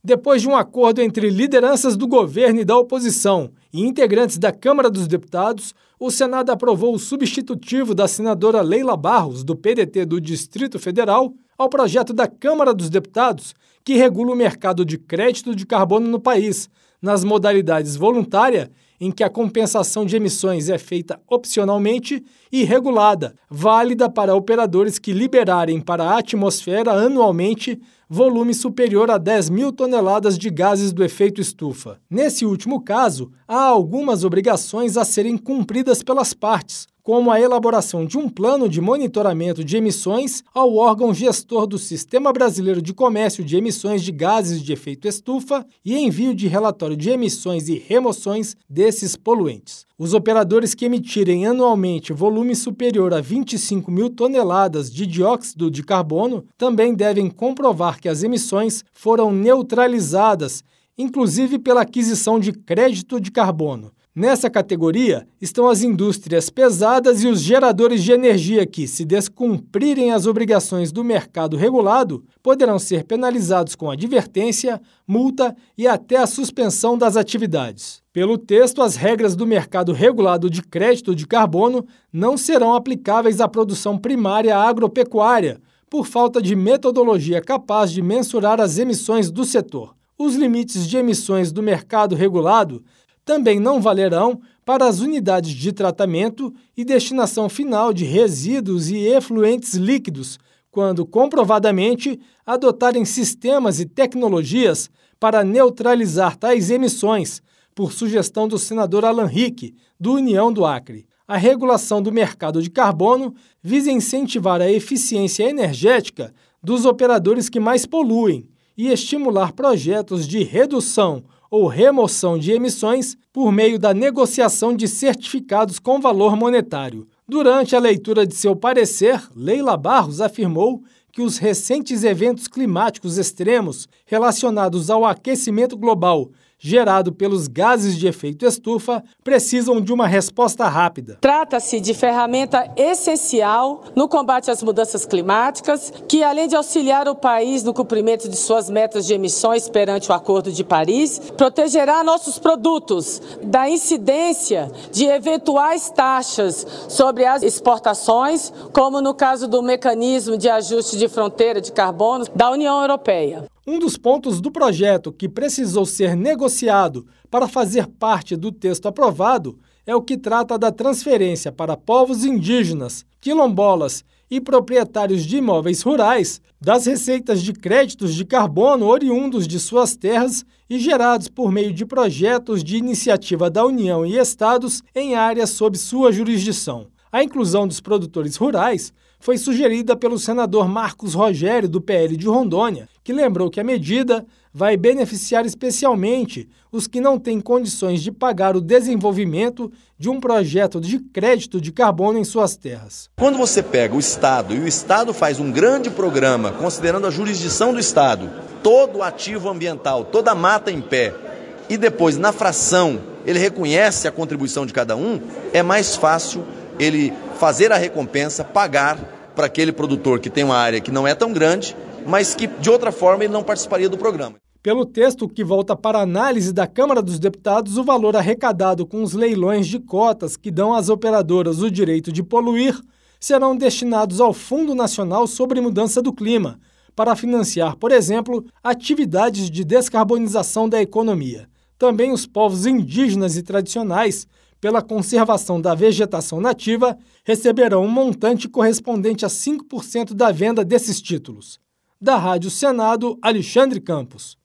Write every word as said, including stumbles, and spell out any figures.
Depois de um acordo entre lideranças do governo e da oposição e integrantes da Câmara dos Deputados, o Senado aprovou o substitutivo da senadora Leila Barros, do P D T do Distrito Federal, ao projeto da Câmara dos Deputados, que regula o mercado de crédito de carbono no país, nas modalidades voluntária, em que a compensação de emissões é feita opcionalmente, e regulada, válida para operadores que liberarem para a atmosfera anualmente volume superior a dez mil toneladas de gases do efeito estufa. Nesse último caso, há algumas obrigações a serem cumpridas pelas partes, como a elaboração de um plano de monitoramento de emissões ao órgão gestor do Sistema Brasileiro de Comércio de Emissões de Gases de Efeito Estufa e envio de relatório de emissões e remoções desses poluentes. Os operadores que emitirem anualmente volume superior a vinte e cinco mil toneladas de dióxido de carbono também devem comprovar que as emissões foram neutralizadas, inclusive pela aquisição de crédito de carbono. Nessa categoria estão as indústrias pesadas e os geradores de energia que, se descumprirem as obrigações do mercado regulado, poderão ser penalizados com advertência, multa e até a suspensão das atividades. Pelo texto, as regras do mercado regulado de crédito de carbono não serão aplicáveis à produção primária agropecuária, por falta de metodologia capaz de mensurar as emissões do setor. Os limites de emissões do mercado regulado também não valerão para as unidades de tratamento e destinação final de resíduos e efluentes líquidos, quando comprovadamente adotarem sistemas e tecnologias para neutralizar tais emissões, por sugestão do senador Alan Rick, do União do Acre. A regulação do mercado de carbono visa incentivar a eficiência energética dos operadores que mais poluem e estimular projetos de redução ou remoção de emissões por meio da negociação de certificados com valor monetário. Durante a leitura de seu parecer, Leila Barros afirmou que os recentes eventos climáticos extremos relacionados ao aquecimento global gerado pelos gases de efeito estufa precisam de uma resposta rápida. Trata-se de ferramenta essencial no combate às mudanças climáticas, que, além de auxiliar o país no cumprimento de suas metas de emissões perante o Acordo de Paris, protegerá nossos produtos da incidência de eventuais taxas sobre as exportações, como no caso do mecanismo de ajuste de fronteira de carbono da União Europeia. Um dos pontos do projeto que precisou ser negociado para fazer parte do texto aprovado é o que trata da transferência para povos indígenas, quilombolas e proprietários de imóveis rurais das receitas de créditos de carbono oriundos de suas terras e gerados por meio de projetos de iniciativa da União e Estados em áreas sob sua jurisdição. A inclusão dos produtores rurais foi sugerida pelo senador Marcos Rogério, do P L de Rondônia, que lembrou que a medida vai beneficiar especialmente os que não têm condições de pagar o desenvolvimento de um projeto de crédito de carbono em suas terras. Quando você pega o Estado e o Estado faz um grande programa, considerando a jurisdição do Estado, todo o ativo ambiental, toda a mata em pé, e depois, na fração, ele reconhece a contribuição de cada um, é mais fácil ele fazer a recompensa, pagar para aquele produtor que tem uma área que não é tão grande, mas que, de outra forma, ele não participaria do programa. Pelo texto que volta para análise da Câmara dos Deputados, o valor arrecadado com os leilões de cotas que dão às operadoras o direito de poluir serão destinados ao Fundo Nacional sobre Mudança do Clima, para financiar, por exemplo, atividades de descarbonização da economia. Também os povos indígenas e tradicionais, pela conservação da vegetação nativa, receberão um montante correspondente a cinco por cento da venda desses títulos. Da Rádio Senado, Alexandre Campos.